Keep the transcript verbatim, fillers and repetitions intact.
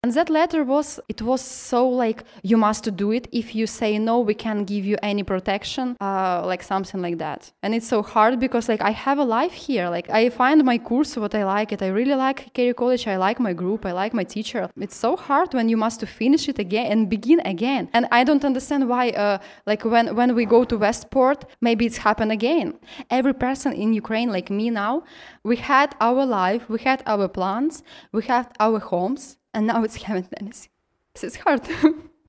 And that letter was, it was so like, you must do it. If you say no, we can't give you any protection, uh, like something like that. And it's so hard because like I have a life here. Like I find my course, what I like it. I really like Carey College. I like my group. I like my teacher. It's so hard when you must finish it again and begin again. And I don't understand why, uh, like when, when we go to Westport, maybe it's happened again. Every person in Ukraine, like me now, we had our life, we had our plans, we had our homes. And now it's haven't anything. This is hard.